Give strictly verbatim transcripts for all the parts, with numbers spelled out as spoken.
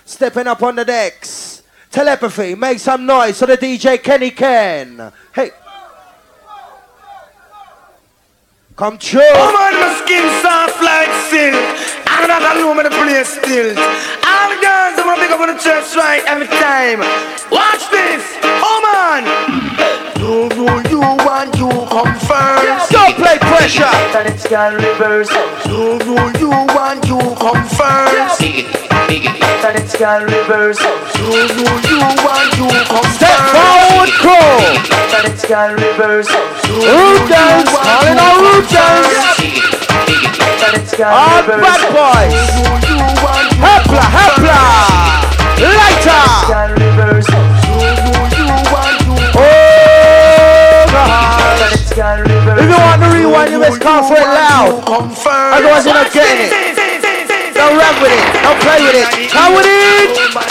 Stepping up on the decks. Telepathy, make some noise so the D J Kenny can. Hey. Come true. Oh man, my skin soft like silk. I'm not alone in the place still. All the girls I wanna pick up on the chest right every time. Watch this. Oh man. No, no, you want you come first. Don't play pressure. And it's got reverse. No, no, you want you come first. And it's got reverse. No, no, you want you come first. Step forward, crew. And it's got reverse. Root dance, calling out root dance. All bad boys. Hepla, hepla. Lighter. Oh God. If you want to rewind, you best call for it loud. Otherwise you're not getting it. Don't rap with it. Don't play with it. Come with it.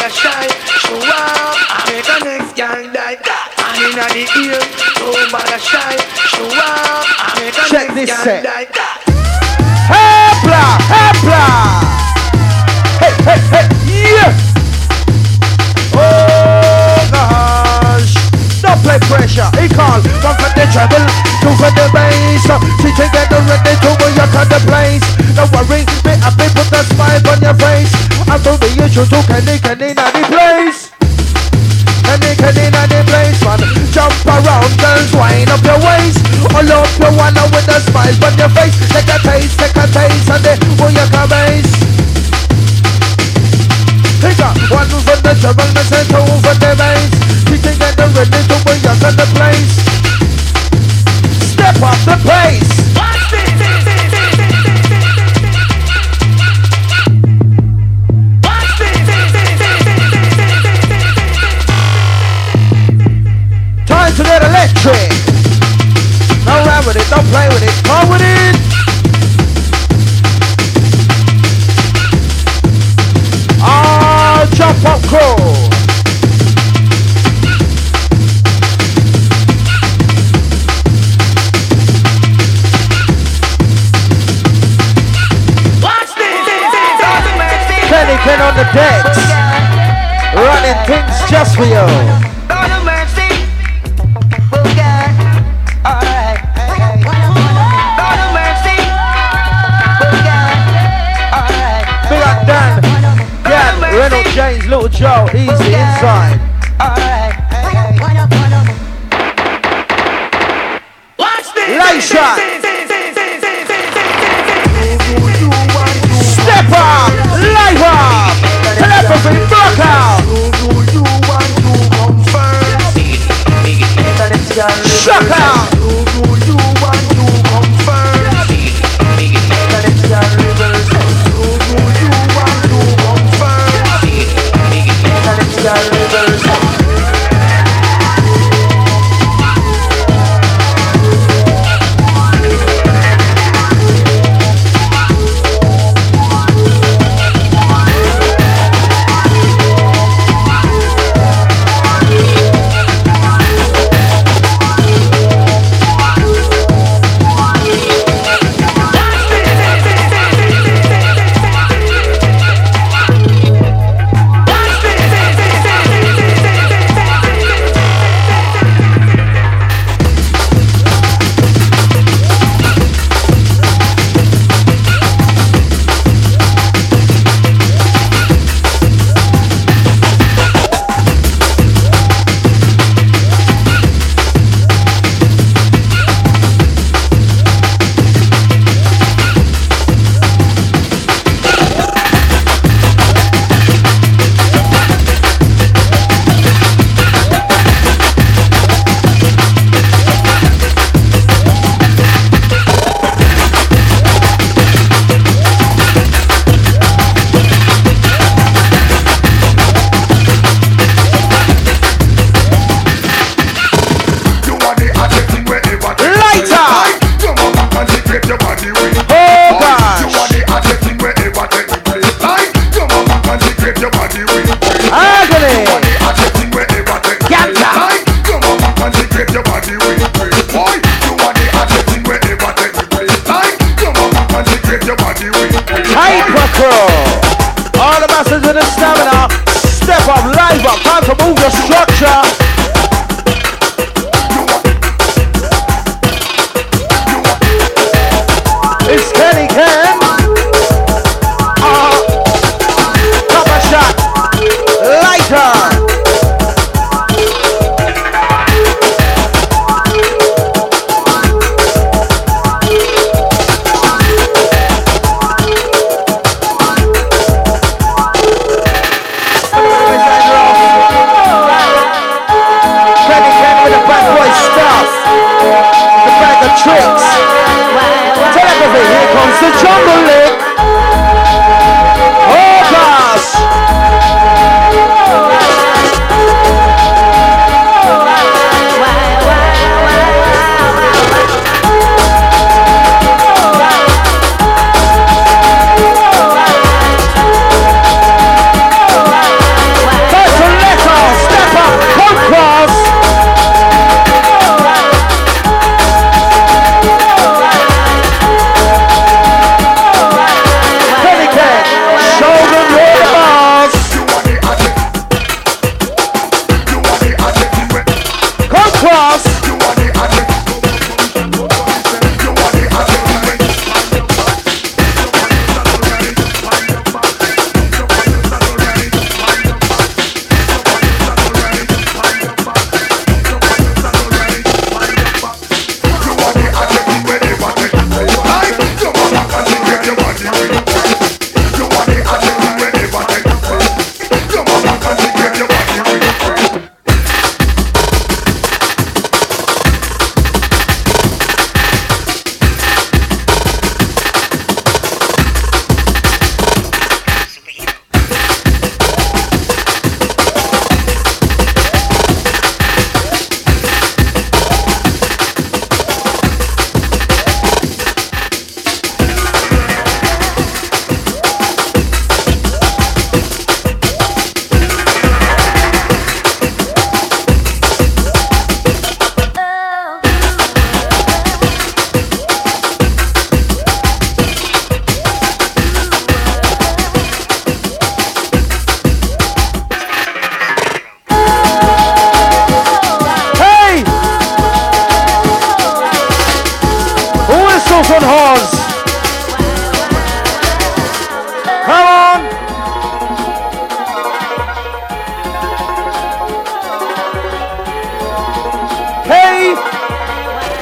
Check this set. Hepla, hepla. Hey, hey, hey, yeah. Oh gosh. Don't play pressure. He call one for the treble, two for the bass. She together ready to go you cut the place. Don't worry, be happy, put a smile on your face. I told the issue to Kenny, Kenny, not the place. Kenny, Kenny, not the place, man. Jump around, girls, wind up your waist. All up your one with a smile on your face. Take a taste, take a taste, and then pull your base. Take a one for the treble, and say two for the bass. She together ready to go you cut the place. Step up the pace. Time to get electric. Don't rap with it, don't play with it, come with it. Ah, jump up crew. Kenny Ken on the decks, running things just for you. Big up Dan, Dan, Reynolds, James, Little Joe, easy inside. Light shot. Step up, light up, telepathy, block out. Shock out.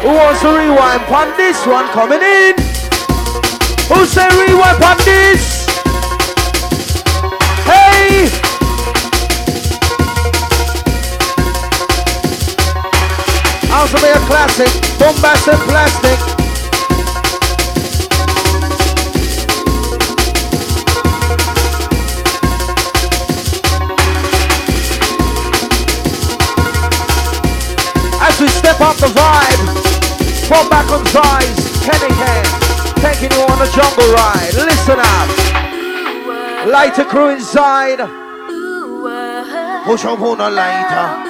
Who wants to rewind on this one coming in? Who say rewind on this? Hey! Also be a classic, Bombast and Plastic. As we step up the vibe, fall back on size, Kenny Ken, taking you on a jungle ride. Listen up. Lighter crew inside. Push up on a lighter.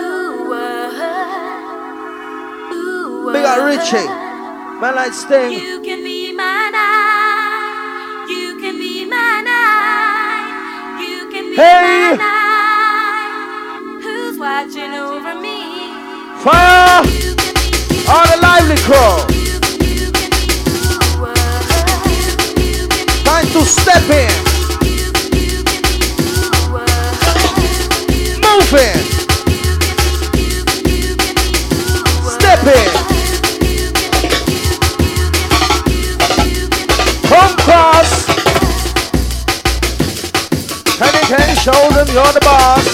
Big up Richie. Man like Sting. You can be my night. You can be my night. You can be Hey. my night. Who's watching over me? Fire! You can be, you On the lively crew. you, you can be who are. You can be, Time to step in. you, you can be who are. Move in. Step in. Come cross. Kenny Ken, show them you're the boss.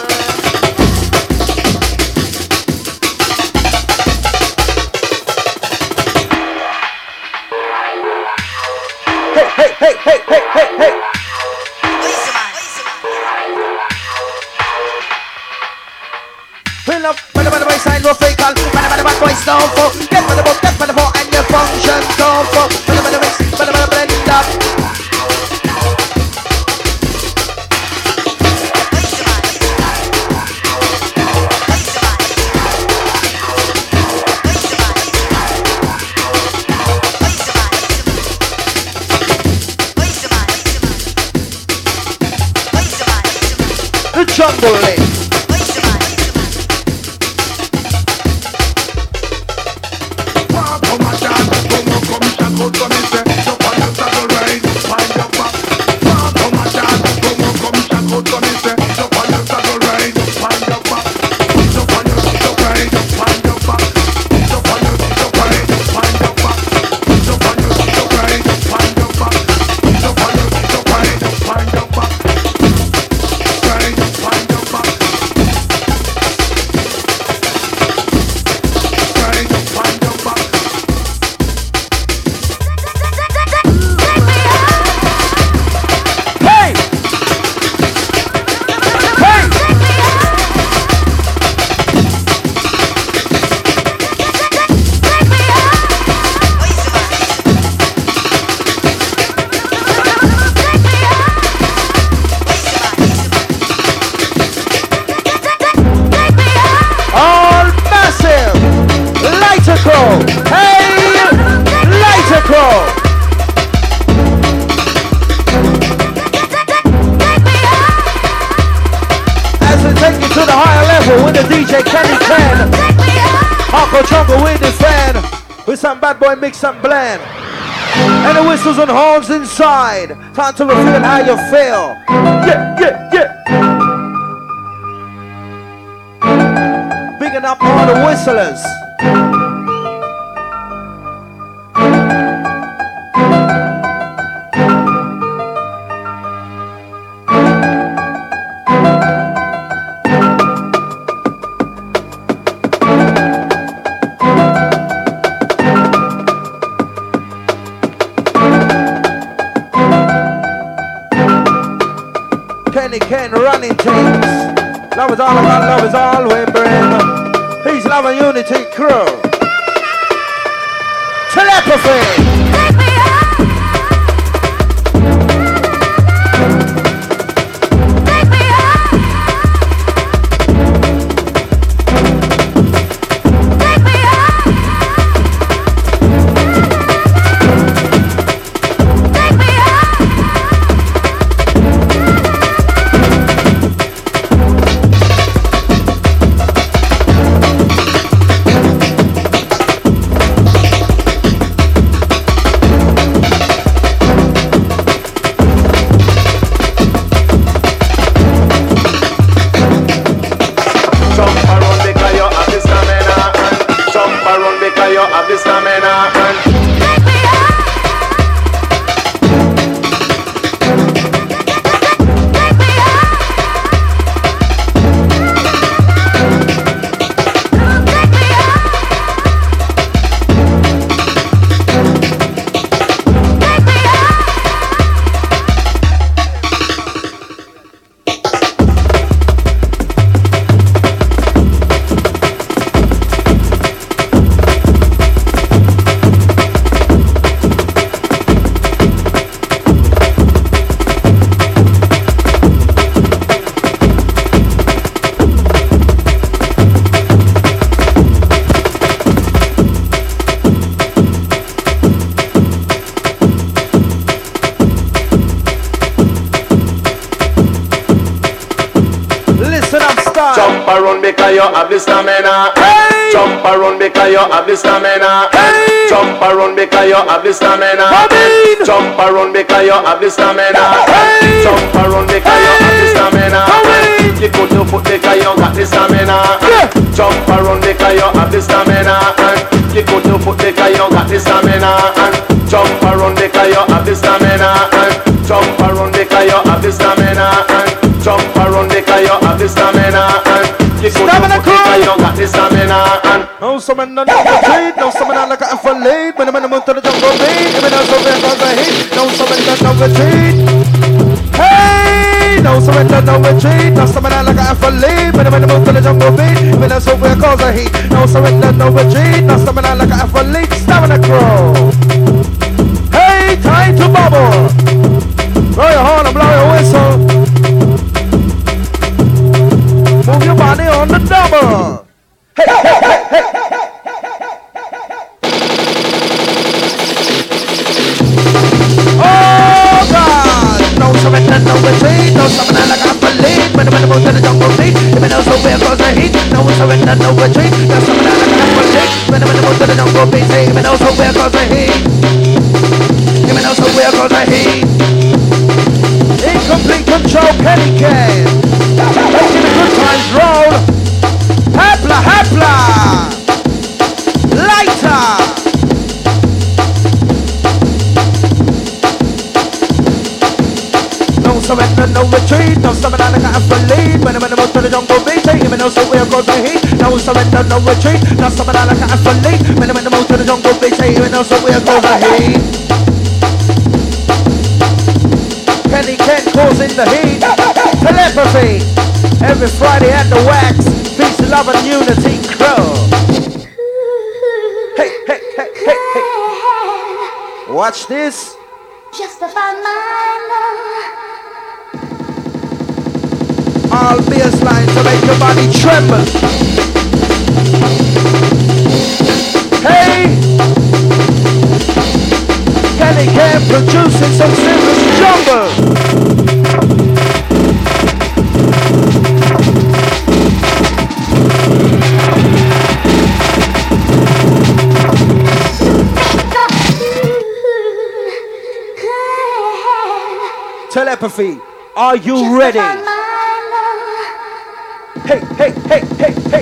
Hey, hey, hey, hey, hey, hey, hey. Fill up, by the by sign no fake all, by the by the bad boys down for. Get by the book, get by the book, and your function down for. By the by the mix, by the by the blend up. The jungle lane. Some bad boy mix and blend. And the whistles and horns inside. Time to reveal how you feel. Yeah, yeah, yeah. Bigging up all the whistlers. Kenny Ken running things. Love is all about, love is all we bring. Peace, love and unity crew. Telepathy. around because you have the stamina. Hey. Jump around because you have the stamina. Hey. Jump around because you have the stamina. Come in. Jump around because you have the stamina. Hey. Jump around because you have the stamina. Come in. You put your foot because you got the stamina. Yeah. Jump around because you have the stamina. And you put your foot because you got the stamina. And jump around because you have the stamina. And jump around because you have the stamina. And jump around because you have the stamina. And you put your foot because you got the stamina. And no summon no retreat, no summon like a athlete. When I'm in the moon to the jungle beat, even though so bad cause I hate. No summon no retreat. Hey, no surrender, no retreat. No summon like a athlete. When I'm in the moon to the jungle beat, even though so bad cause I hate. No surrender, no retreat. No summon like a athlete. Stamina crow. Hey, time to bubble. Blow your horn and blow your whistle. Move your body on the double. Hey, hey, hey, hey. Oh God! No surrender, no retreat. No stamina like I believe. When I'm in the mood to the jungle beat, even though so bad cause I heat. No surrender, no retreat. No stamina like I believe. When I'm in the mood to the jungle beat, even though so bad cause I heat. Even though so bad cause I heat. Incomplete control, Kenny Can. Making the good times roll. Hapla, hapla. Lighter. No surrender, no retreat. No stamina like I believe. When I'm in the mood to the jungle beat, even though so weird cause I heat. No surrender, no retreat. No stamina like I believe. When I'm in the mood to the jungle beat, even though so weird cause I hate. Kenny Ken causing the heat. Telepathy. Every Friday at the Wax. Peace, love and unity crow. Hey, hey, hey, hey, hey. Watch this. Just to find my love. All bass line to make your body tremble. Hey. Kenny Ken producing some serious jungle. Telepathy, are you ready? Hey, hey, hey, hey, hey.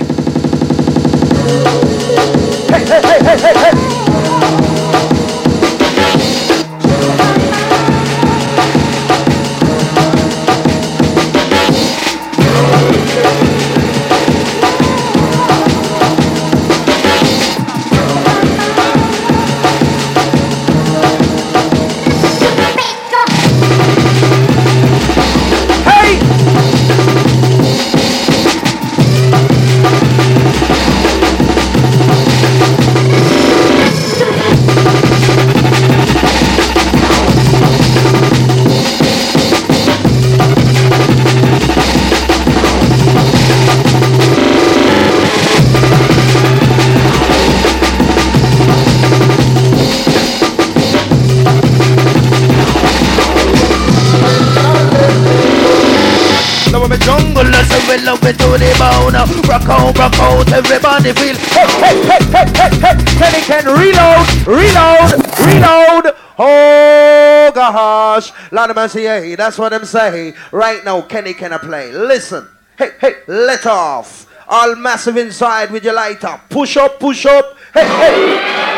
Hey, hey, hey, hey, hey, hey. Love it to the bone. Rock out, rock out, everybody feel. Hey, hey, hey, hey, hey, hey. Kenny Can reload, reload, reload. Oh gosh, Lord of mercy, hey, that's what I'm saying. Right now, Kenny Can play. Listen, hey, hey, let off. All massive inside with your lighter. Push up, push up. Hey, hey.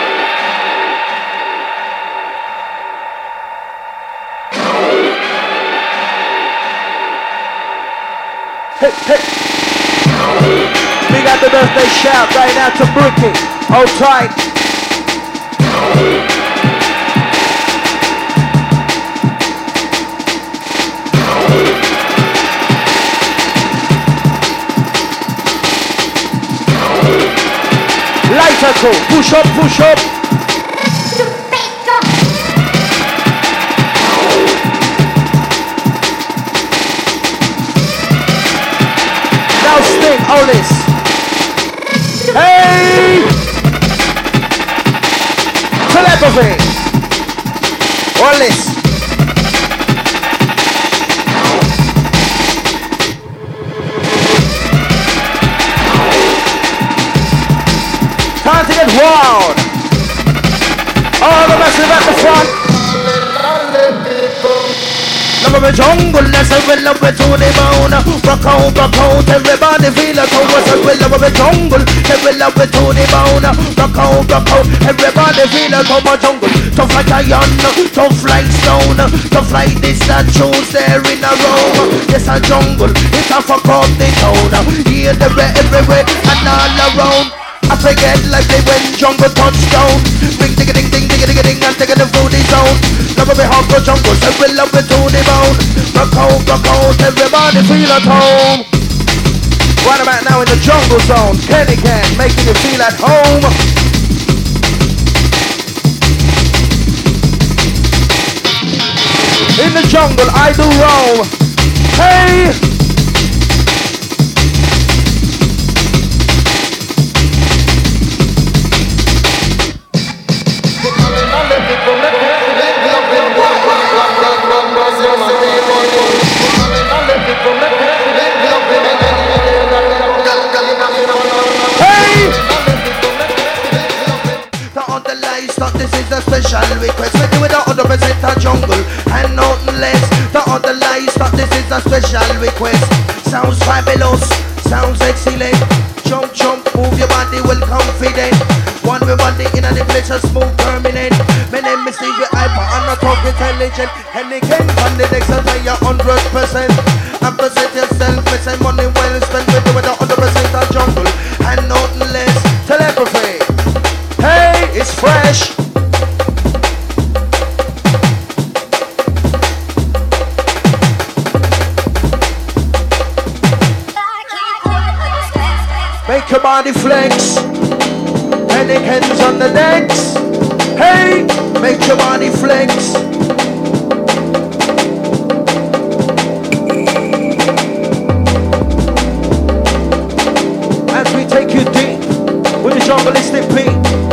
Hey, hey. We got the birthday shout right now to Brookie. Hold tight. Lighter cool. Push up, push up. Sting, all this. Hey! Telepathy. All this. Wild. All the massive at the front. Love of a jungle, let's say we love it to the bone. Rock out, rock out, everybody feel it. Oh, so we love a jungle, say we love it to the bone. Rock out, rock out, everybody feel it. Oh, my jungle, tough like a lion, tough like stone, tough like the statues there in a row. Yes, a jungle, it's a fuck up the town. Here, the red everywhere and all around. I forget like they went jungle touchdown. Ring ding ding ding ding ding ding and taking the foodie zone. Love me hardcore jungle, so we love it to the bone. Rock out, rock out, everybody feel at home. Right about now in the jungle zone, Kenny Can making you feel at home. In the jungle, I do roam. Hey. Special request, we do it a hundred percent a jungle and nothing less. The other livestock, this is a special request. Sounds fabulous, sounds excellent. Jump, jump, move your body, well confident. One with body in a place, a smooth permanent. My name is Stevie Hyper, I'm not talk intelligent. And they can on the next and say you're hundred percent. And present yourself, me say money well spent. We do it a hundred percent a jungle and nothing less. Telepathy, hey, it's fresh. Make your body flex. Mannequins on the decks. Hey, make your body flex. As we take you deep with the jungleistic beat.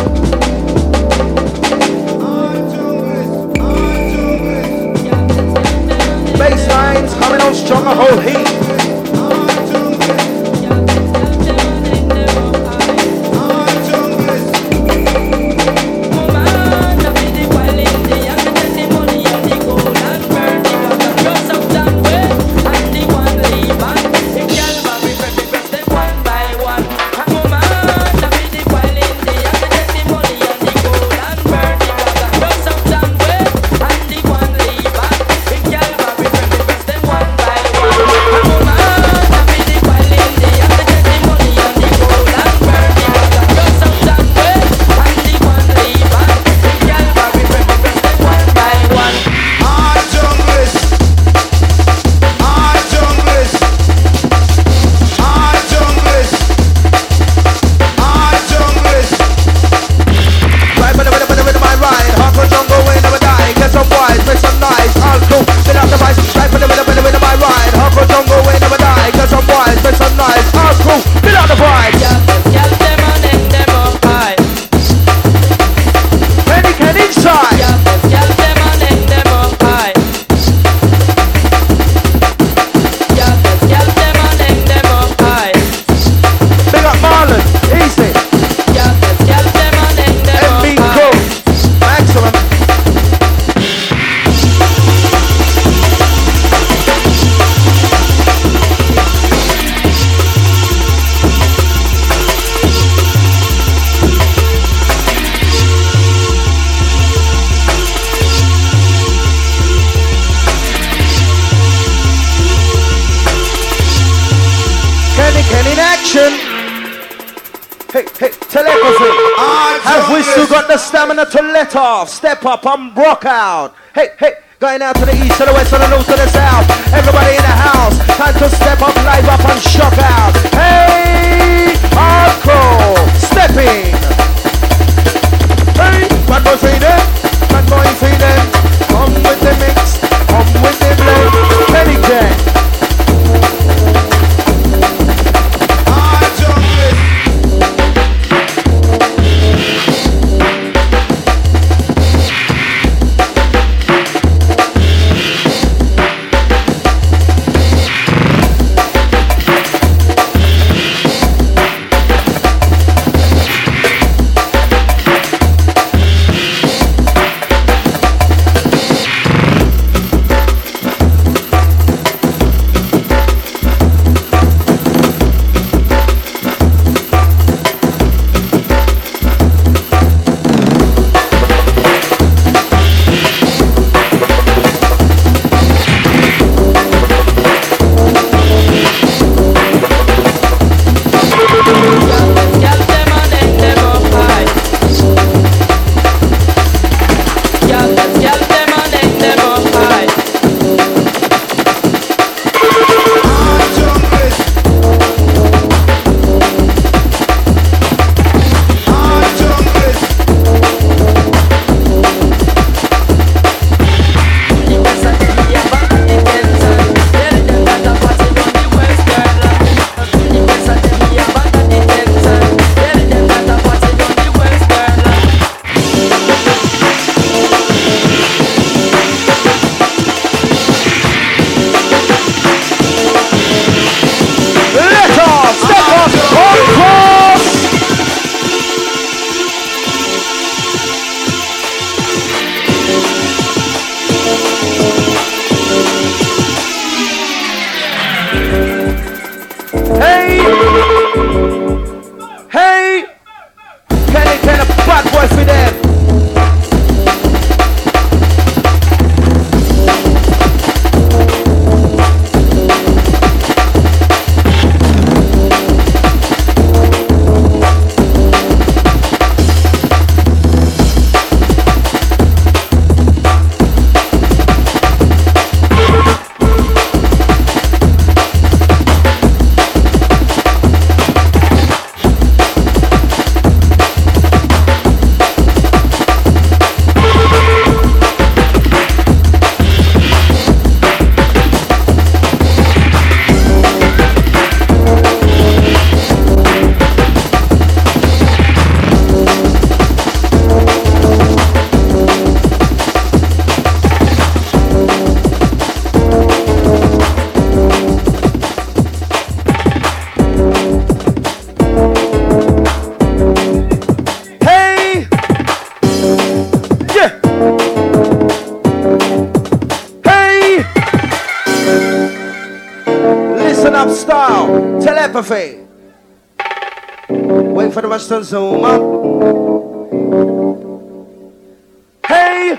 Bass lines coming on strong, a whole heat. Stamina to let off, step up and rock out. Hey, hey, going out to the east, to the west, to the north, to the south. Everybody in the house, time to step up, live up and shock out. Hey, hardcore, stepping. Hey, bad boy freedom, bad boy freedom. Come with the mix, come with the blend. Penny Ken. Hey! Hey! Kenny Ken, a bad boy for them. Telepathy. Wait for the rest to zoom up. Hey!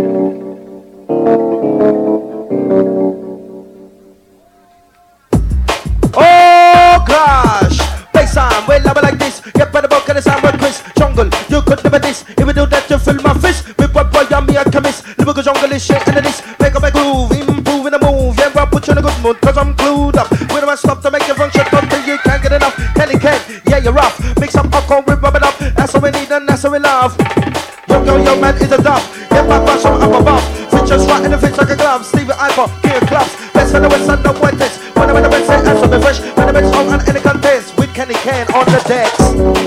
Oh gosh! Baseline, well, I like this. Get by the book and the sound with Chris. Jungle, you could never this. If you do that, you fill my fist. With what boy, I'm me, I come miss. Lyrical jungle is shit and this. Make up my groove, improving the move. Yeah, I put you in a good mood, cause I'm glued up. With my stuff to make you function, until you can't get enough. Kenny Ken, yeah, you're rough. Mix up popcorn, we rub it up. That's what we need and that's what we love. Yo, yo, yo, man, is a dove. Get my brush from up above. Features right in the face like a glove. Stevie Ivor, gear clubs. Best in the west and the whitest. When I'm in the west, say, answer me fresh. When I'm in strong and any contest. With Kenny Ken on the decks.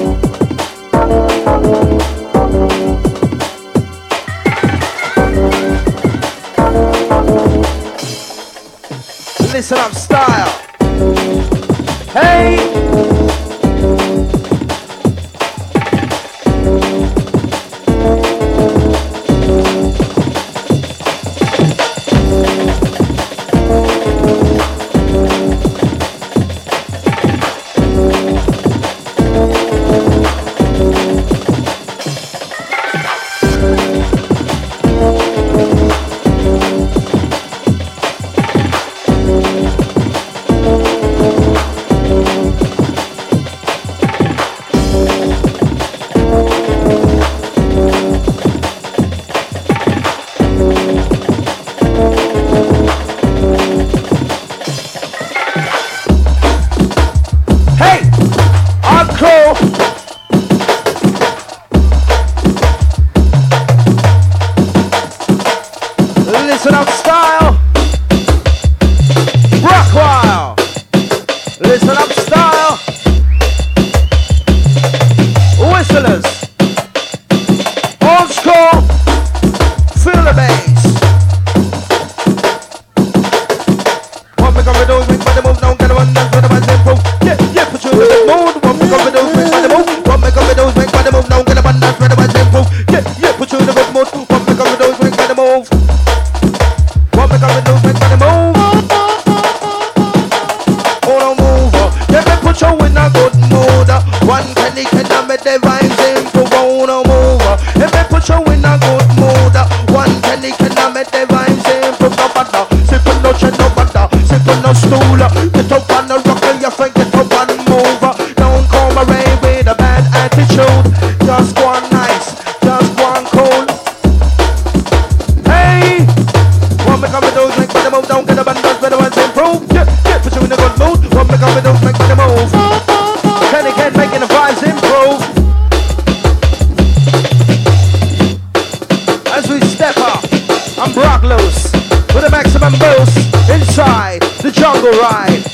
Listen up, style. Hey! Listen up, style. Rockwile. Listen up, style. Whistlers. Old school. Feel the bass. What we gonna do is make money move. Don't get the one that's what I'm improve. Yeah, yeah, put you in the mood. What we gonna do is make money move. What we gonna do is make money move. Don't get the one that's what I'm improve. Yeah, yeah, put you in the good mood. What we gonna do is make money move. What we gonna do is make money move. Hold on, move. Let me put you in a good mood. One Kenny Ken and make the vibes improve. Hold on, move. Let me put you in a good mood. One Kenny Ken and make the vibes improve. No matter, sip on no chair, no matter, sip on no stool. Get up on the rock and your friend get up and move. Don't come around with a bad attitude. Just go on nice, just go on cool. Hey, what me come do is make money move. Don't get a band that's better ones improve. Yeah, yeah, put you in a good mood. What me come do is make money move. Kenny Ken making the vibes improve. As we step up, I'm Brock loose with a maximum boost inside the jungle ride.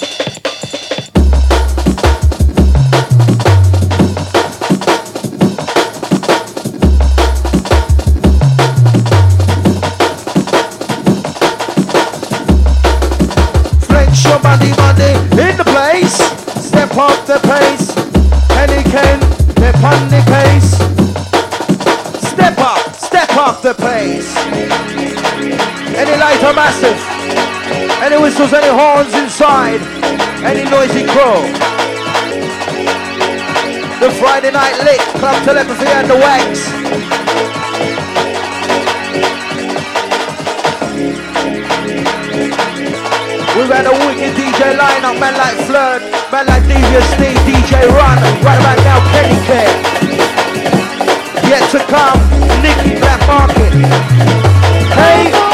Flex your body, body in the place. Step up the pace. Kenny Ken, step on the case. Step up, step up the pace. Any light or massive? Any whistles, any horns inside? Any noisy crew? The Friday night lit, club telepathy and the wax. We've had a wicked D J lineup, man like Flirt, man like Devious Steve, D J Run, right about now Kenny Care. Yet to come, Nicky Black Market. Hey!